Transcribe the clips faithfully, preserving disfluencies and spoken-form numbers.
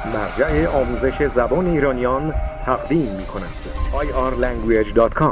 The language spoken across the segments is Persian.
مرجع آموزش زبان ایرانیان تقدیم می کند. آی آر لنگویج دات کام.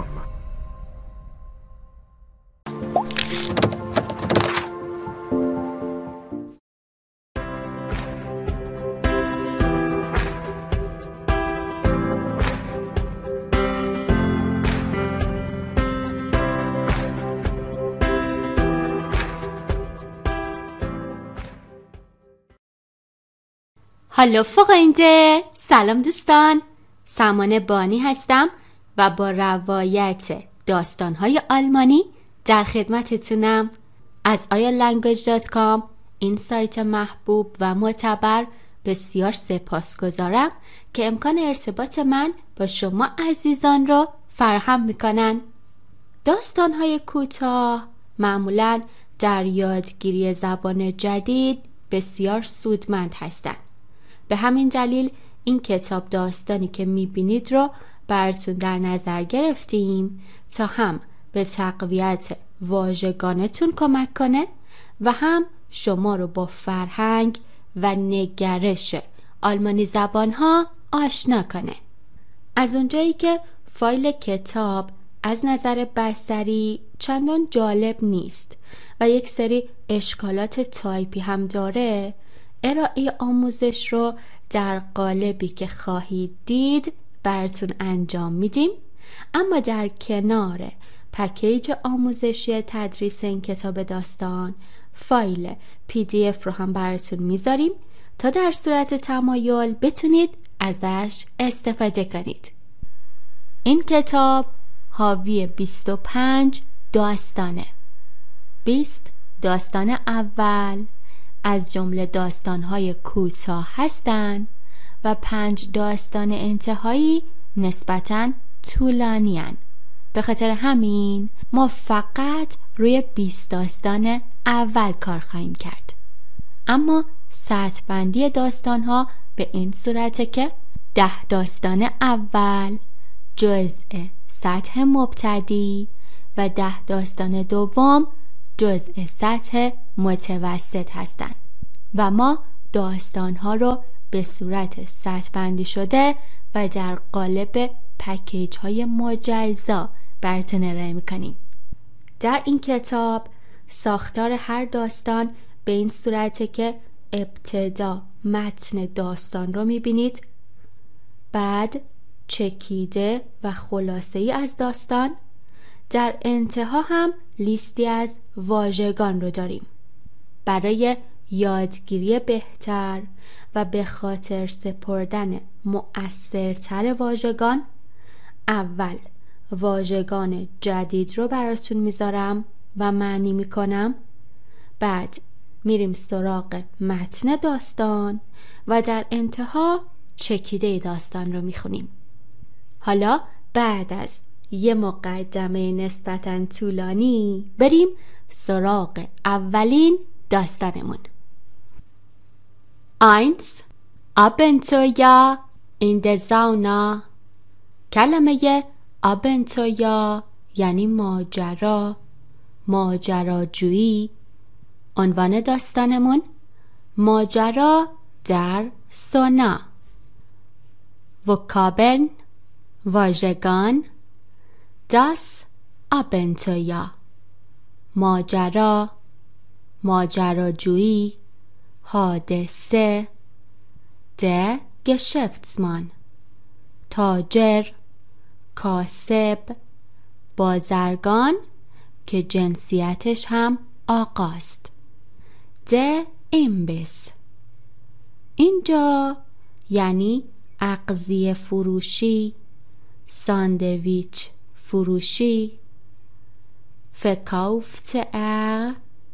هالو فوقینده، سلام دوستان، سمانه بانی هستم و با روایت داستان‌های آلمانی در خدمتتونم. از آی آر لنگویج دات کام، این سایت محبوب و معتبر، بسیار سپاسگزارم که امکان ارتباط من با شما عزیزان رو فراهم میکنن. داستان‌های کوتاه معمولاً در یادگیری زبان جدید بسیار سودمند هستند. به همین دلیل این کتاب داستانی که میبینید رو براتون در نظر گرفتیم تا هم به تقویت واژگانتون کمک کنه و هم شما رو با فرهنگ و نگرش آلمانی زبانها آشنا کنه. از اونجایی که فایل کتاب از نظر بصری چندان جالب نیست و یک سری اشکالات تایپی هم داره، ارائه آموزش رو در قالبی که خواهید دید براتون انجام میدیم، اما در کنار پکیج آموزشی تدریس این کتاب داستان فایل پی دی اف رو هم براتون میذاریم تا در صورت تمایل بتونید ازش استفاده کنید. این کتاب حاوی بیست و پنج داستانه. بیست داستان اول از جمله داستان‌های کوتاه هستند و پنج داستان انتهایی نسبتاً طولانی‌اند. به خاطر همین ما فقط روی بیست داستان اول کار خواهیم کرد. اما سطح بندی داستان‌ها به این صورته که ده داستان اول جزء سطح مبتدی و ده داستان دوم جزء سطح متوسط هستند و ما داستان‌ها رو به صورت سطح بندی شده و در قالب پکیج‌های مجزا براتون ارائه می‌کنیم. در این کتاب ساختار هر داستان به این صورته که ابتدا متن داستان رو می‌بینید، بعد چکیده و خلاصه‌ای از داستان، در انتها هم لیستی از واژگان رو داریم. برای یادگیری بهتر و به خاطر سپردن مؤثرتر واژگان، اول واژگان جدید رو براتون میذارم و معنی میکنم، بعد میریم سراغ متن داستان و در انتها چکیده داستان رو میخونیم. حالا بعد از یه مقدمه نسبتاً طولانی بریم سراغ اولین داستانمون. eins Abenteuer in der Sauna. کلمه Abenteuer یعنی ماجرا، ماجراجویی. عنوان داستانمون ماجرا در سونا. وکابلن واژگان Das Abenteuer، ماجرا، ماجراجویی، حادثه. Der Geschäftsmann، تاجر، کاسب، بازرگان که جنسیتش هم آقاست. Der Imbiss، اینجا یعنی اغذیه فروشی، ساندویچ فروشی. verkaufte er،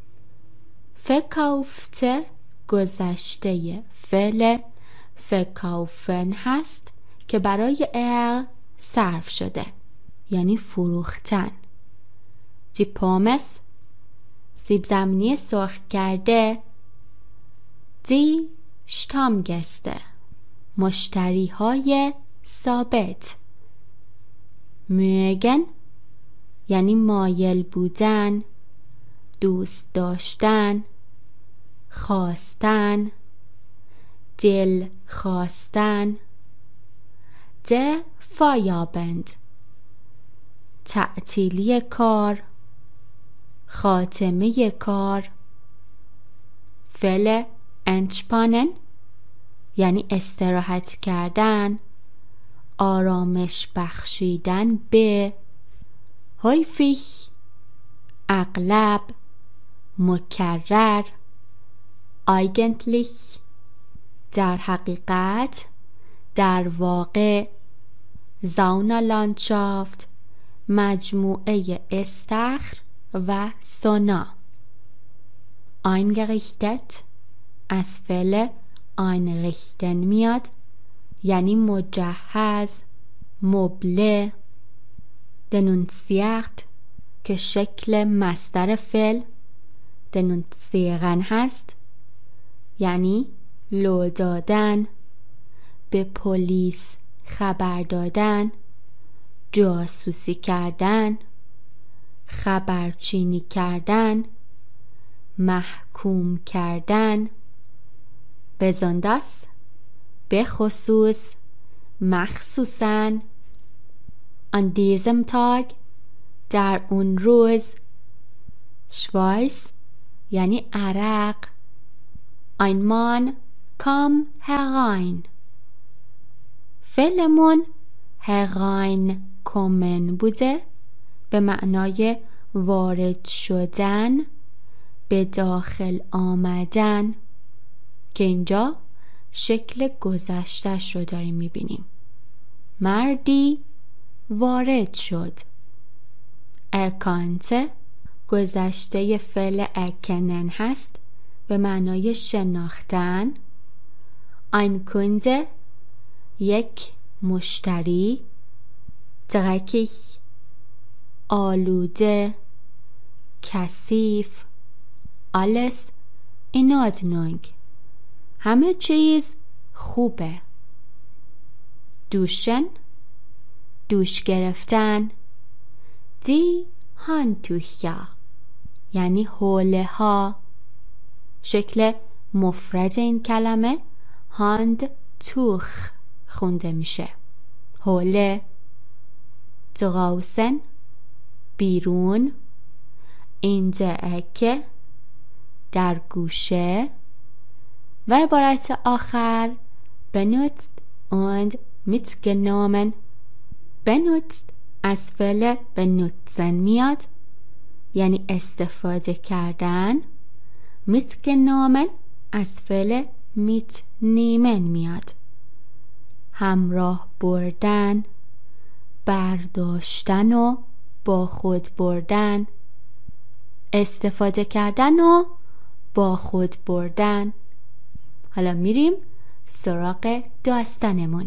verkaufte گذشته فعل verkaufen هست که برای er صرف شده، یعنی فروختن. die Pommes، سیب زمینی سرخ کرده. die Stammgäste، مشتری های ثابت. mögen یعنی مایل بودن، دوست داشتن، خواستن. دل خواستن. ده فایابند تعطیلی کار، خاتمه کار. فعل انچپانن یعنی استراحت کردن، آرامش بخشیدن به. häufig اغلب، مکرر. eigentlich در حقیقت، در واقع. زاونا لانشافت مجموعه استخر و سونا. eingerichtet از فعل einrichten میاد یعنی مجهز، مبله. denunziert که شکل مصدر فعل denunzieren هست یعنی لو دادن، به پلیس خبر دادن، جاسوسی کردن، خبرچینی کردن، محکوم کردن. besonders به خصوص، مخصوصاً. an diesem Tag در اون روز. Schweiß یعنی عرق. ein Mann kam herein. فعلمون herein kommen بوده به معنای وارد شدن، به داخل آمدن، که اینجا شکل گذشته‌اش رو داریم میبینیم. مردی وارد شد. erkannte گذشته فعل erkennen هست به معنای شناختن. ein Kunde یک مشتری. dreckig آلوده، کثیف. alles in Ordnung همه چیز خوبه. دوشن دوش گرفتن. دی هاندتوخیا یعنی حوله ها. شکل مفرد این کلمه هاند توخ خونده میشه. حوله. draußen بیرون. in der Ecke در گوشه. و عبارت آخر benutzt und mitgenommen. benutzt از فعل benutzen میاد یعنی استفاده کردن. mitgenommen از فعل mitnehmen میاد همراه بردن، برداشتن و با خود بردن، استفاده کردن و با خود بردن. حالا میریم سراغ داستانمون.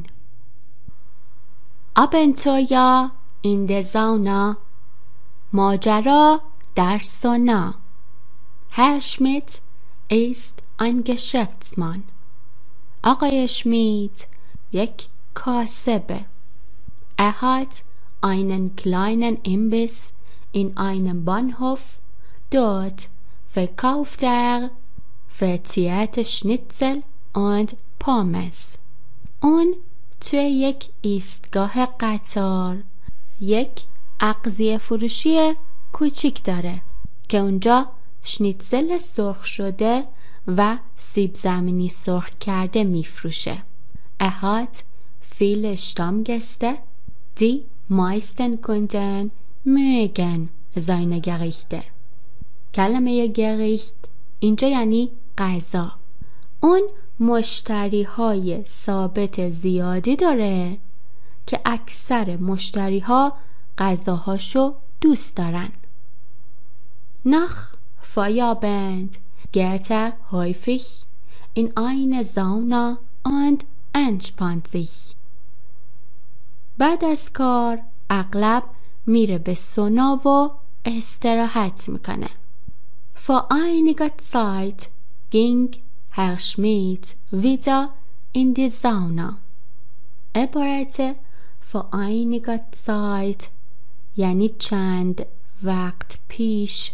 Abenteuer in der Sauna ماجرا در سونا. Herr Schmidt ist ein Geschäftsmann. آقای شمیت یک کاسبه. Er hat einen kleinen Imbiss in einem Bahnhof. Dort verkauft er frittierte Schnitzel und Pommes. اون توی یک ایستگاه قطار یک اغذیه فروشی کوچیک داره که اونجا شنیتزل سرخ شده و سیب زمینی سرخ کرده میفروشه. Er hat viele Stammgäste, die meisten Kunden mögen seine Gerichte. کلمه گریخت اینجا یعنی غذا. اون مشتری های ثابت زیادی داره که اکثر مشتری ها غذاهاشو دوست دارن. Nach Feierabend geht er häufig in eine Sauna und entspannt sich. بعد از کار اغلب میره به سونا و استراحت میکنه. Vor einiger Zeit ging Herr Schmidt wieder in die Sauna. عبارت vor einiger Zeit یعنی چند وقت پیش.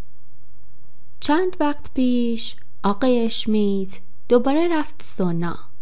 چند وقت پیش آقای شمیت دوباره رفت سونا.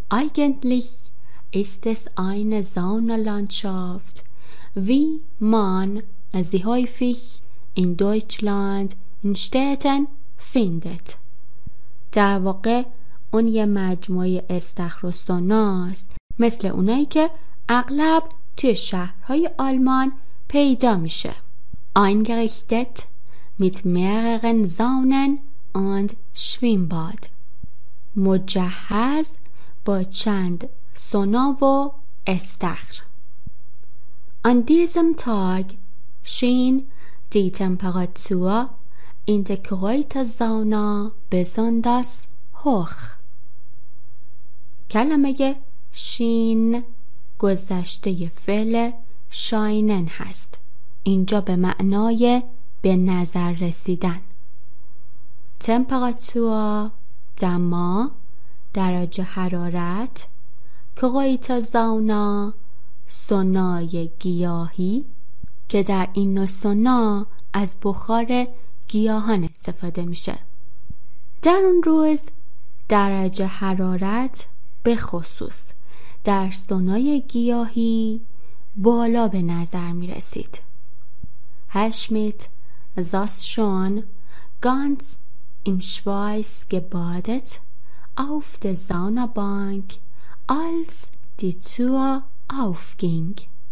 Eigentlich ist es eine Saunalandschaft, wie man sie häufig in Deutschland in Städten findet. در واقع اون یه مجموعه استخر و سوناست، مثل اونایی که اغلب توی شهرهای آلمان پیدا میشه. Eingerichtet mit mehreren Saunen und Schwimmbad. مجهز با چند سونا و استخر. An diesem Tag schien die Temperatur in der Kräutersauna besonders hoch. کلمه شین گذشته فعل شاینن هست. اینجا به معنای به نظر رسیدن. تمپراتور دما، درجه حرارت، کریتازاونا سونای گیاهی که در این نوع سونا از بخار گیاهان استفاده میشه. در اون روز درجه حرارت به خصوص در سونای گیاهی بالا به نظر می رسید. Schmidt saß schon ganz im Schweiß gebadet auf der Saunabank, als die Tür aufging.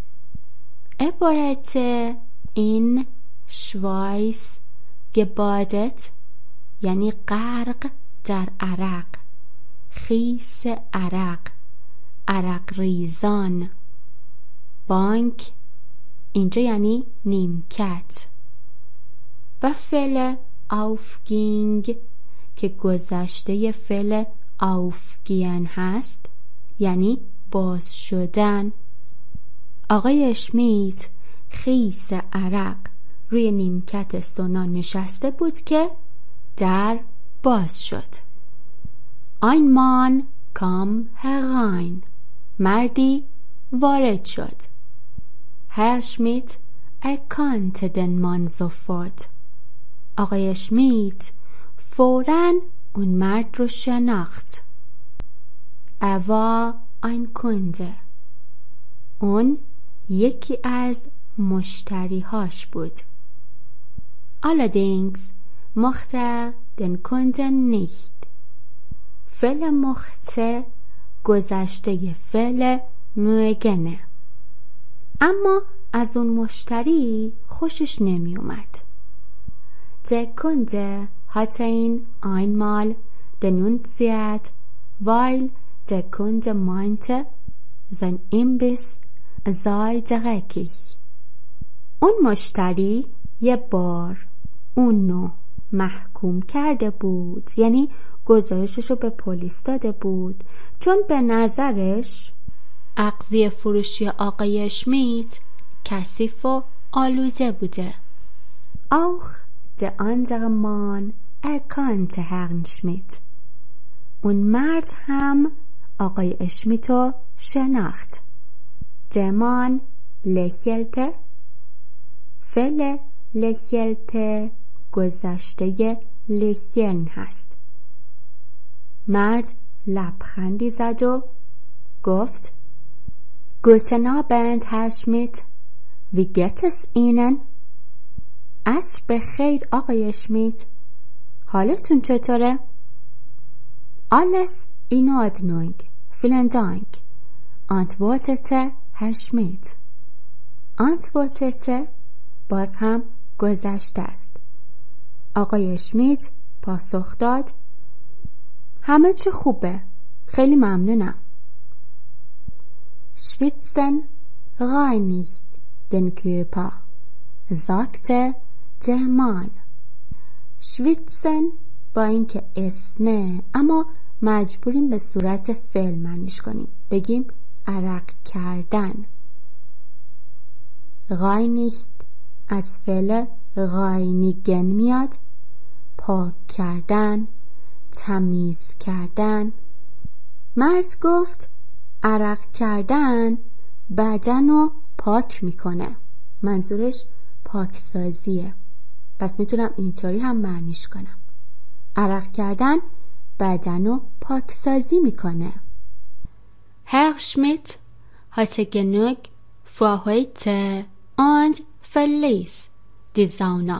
عبارت این شوایس gebadet یعنی غرق در عرق، خیس عرق، عرق ریزان. بانک اینجا یعنی نیمکت. و فعل aufging که گذشته فعل aufgehen هست یعنی باز شدن. آقای اشمیت خیس عرق روی نیمکت سونا نشسته بود که در باز شد. Ein Mann kam herein. مردی وارد شد. Herr Schmidt erkannte den Mann sofort. آقای شمیت فوراً اون مرد رو شناخت. Er war ein Kunde. اون یکی از مشتریهاش بود. Allerdings mochte er den Kunden nicht. فعل مخته گذشته فعل موگنه. اما از اون مشتری خوشش نمی اومد. Der Kunde hatte ihn einmal denunziert, weil der Kunde meinte, sein Imbiss sei dreckig. اون مشتری یه بار اونو محکوم کرده بود، یعنی گزارششو به پلیس داده بود، چون به نظرش اغذیه فروشی آقای شمیت کثیف و آلوده بوده. Auch der andere Mann erkannte Herrn Schmidt. اون مرد هم آقای اشمیتو شناخت. Der Mann lächelte. فعل lächelte گذشته lächeln هست. مرد لبخندی زد و گفت Guten Abend, Herr Schmidt. Wie geht es Ihnen? عصر بخیر آقای شمیت. حالتون چطوره؟ Alles in Ordnung. Vielen Dank. antwortete Herr Schmidt. antwortete باز هم گذشته است. آقای شمیت پاسخ داد همه چی خوبه. خیلی ممنونم. Schwitzen reinigt den Körper, sagte der Mann. Schwitzen با اینکه اسمه اما مجبوریم به صورت فعل معنیش کنیم. بگیم عرق کردن. reinigt از فعل reinigen میاد، پاک کردن، تمیز کردن. مرد گفت عرق کردن بدن رو پاک میکنه. منظورش پاکسازیه. پس میتونم اینطوری هم معنیش کنم. عرق کردن بدن رو پاکسازی میکنه. Herr Schmidt hatte genug für heute und verließ die Sauna.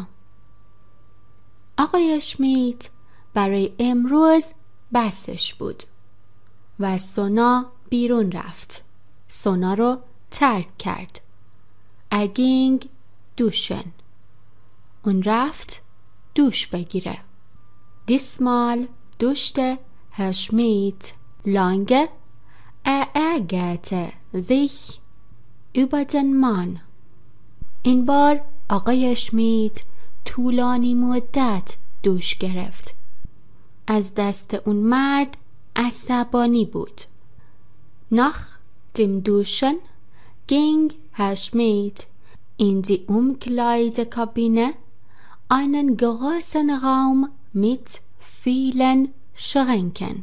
آقای شمیت برای امروز بسش بود و از سونا بیرون رفت. سونا رو ترک کرد. اگینگ دوشن. اون رفت دوش بگیره. دیسمال دوشته Herr Schmidt lange er ärgerte sich über den Mann. این بار آقای شمیت طولانی مدت دوش گرفت. از دست اون مرد عصبانی بود. Nach dem Duschen ging Herr Schmidt in die Umkleidekabine, einen großen Raum mit vielen Schränken.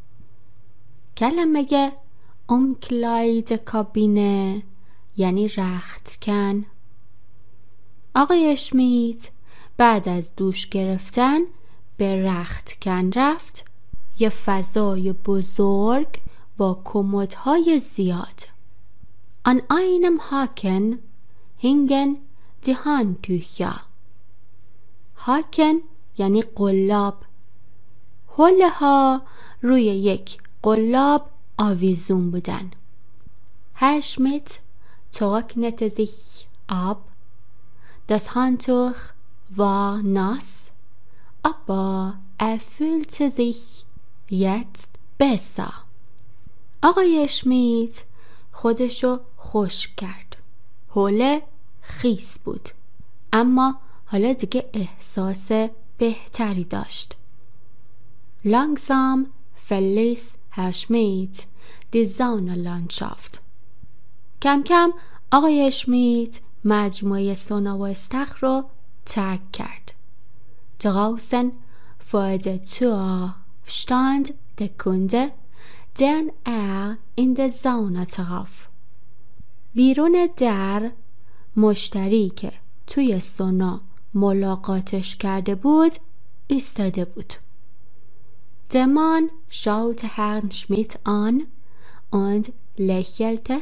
کلمه umkleidekabine یعنی رختکن. آقای شمیت بعد از دوش گرفتن به رختکن رفت، یه فضای بزرگ با کمدهای زیاد. An einem Haken hingen die Handtücher. Haken یعنی قلاب. حوله ها روی یک قلاب آویزون بودن. Herr Schmidt trocknete sich ab. Das Handtuch war nass, aber er fühlte sich jetzt besser. آقای شمیت خودشو خشک کرد. حوله خیس بود، اما حالا دیگه احساس بهتری داشت. Langsam verließ Herr Schmidt die Saunalandschaft. کم کم آقای شمیت مجموعه سونا و استخر رو ترک کرد. Draußen vor der Tür stand der Kunde, den er in der Sauna traf. بیرون در مشتری که توی سونا ملاقاتش کرده بود ایستاده بود. Der Mann schaute Herrn Schmidt an und lächelte.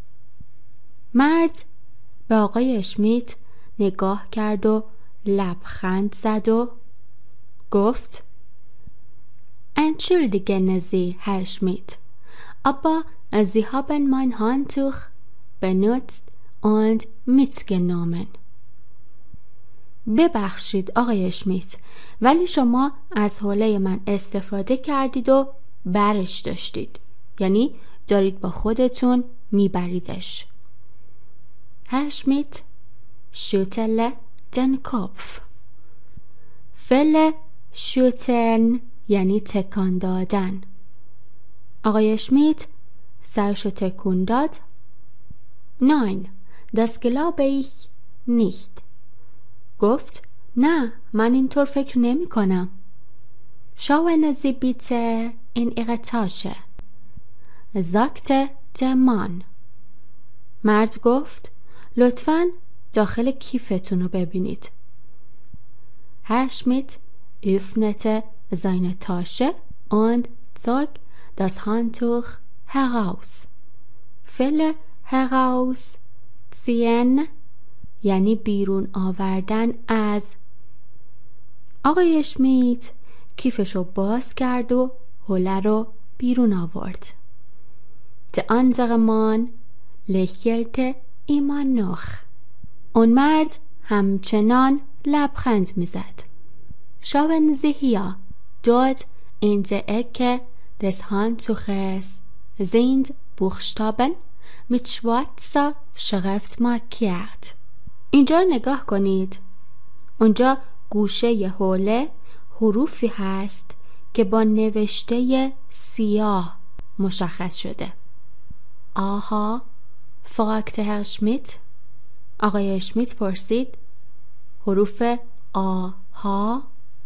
مرد به آقای شمیت نگاه کرد و لبخند زد و گفت Entschuldigen Sie, Herr Schmidt, aber Sie haben mein Handtuch benutzt und mitgenommen. ببخشید آقای شمیت، ولی شما از حوله من استفاده کردید و برش داشتید، یعنی دارید با خودتون میبریدش. Herr Schmidt schüttelte den Kopf. فعل schütteln یعنی تکان دادن. آقای شمیت سرشو تکون داد. Nein, das glaube ich nicht. گفت نه، من اینطور فکر نمی کنم. Schauen Sie bitte in Ihre Tasche, sagte der Mann. مرد گفت لطفاً داخل کیفتون رو ببینید. Herr Schmidt öffnete seine Tasche und zog das Handtuch heraus. فعل herausziehen یعنی بیرون آوردن از. آقای شمیت کیفشو باز کرد و حوله رو بیرون آورد. Der andere Mann lächelte immer noch. اون مرد همچنان لبخند میزد. Schauen Sie hier, dort in der Ecke des Handtuches sind Buchstaben mit schwarzer Schrift markiert. اینجا نگاه کنید. اونجا گوشه حوله حروفی هست که با نوشته سیاه مشخص شده. آها، fragte Herr Schmidt. آقای شمیت پرسید. حروف آها.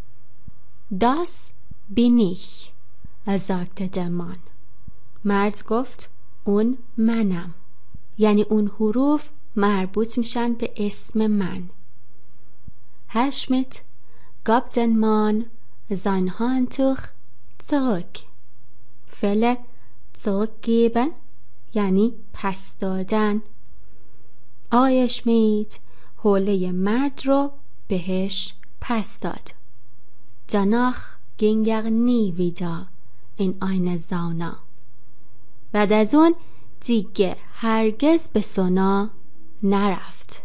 Das bin ich, sagte der Mann. مرد گفت اون منم، یعنی اون حروف مربوط میشن به اسم من. Herr Schmidt gab den Mann sein Handtuch zurück. فعل zurückgeben یعنی پس دادن. آقای اشمیت حوله مرد رو بهش پس داد. Danach ging er nie wieder in eine Sauna. بعد از اون دیگه هرگز به سونا نرفت.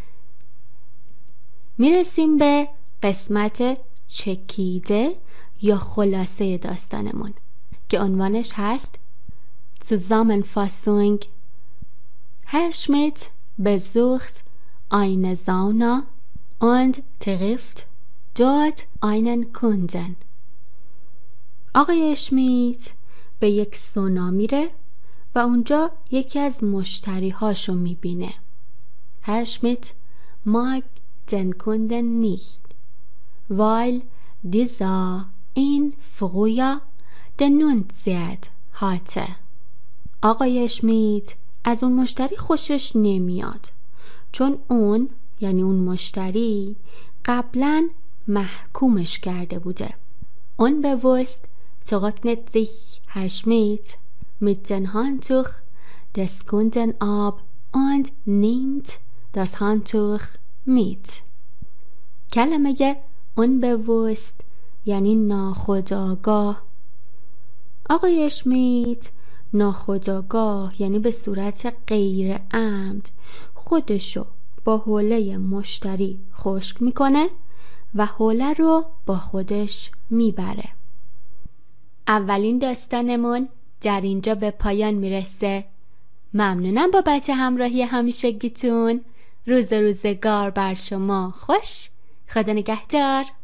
میرسیم به قسمت چکیده یا خلاصه داستانمون که عنوانش هست Zusammenfassung. Herr Schmidt besucht eine Sauna und trifft dort einen Kunden. آقای اشمیت به یک سونا میره و اونجا یکی از مشتریهاشو میبینه. Herr Schmidt mag den Kunden nicht, weil dieser ihn früher denunziert hatte. آقای اشمیت از اون مشتری خوشش نمیاد چون اون یعنی اون مشتری قبلا محکومش کرده بوده. Unbewusst trocknet sich Herr Schmidt mit dem Handtuch des Kunden ab und nimmt das Handtuch mit. کلمه unbewusst یعنی ناخودآگاه. آقای اشمیت ناخودآگاه یعنی به صورت غیر عمد خودشو با حوله مشتری خشک میکنه و حوله رو با خودش میبره. اولین داستانمون در اینجا به پایان میرسه. ممنونم بابت همراهی همیشگیتون. روز روزگار بر شما خوش. خدا نگهدار.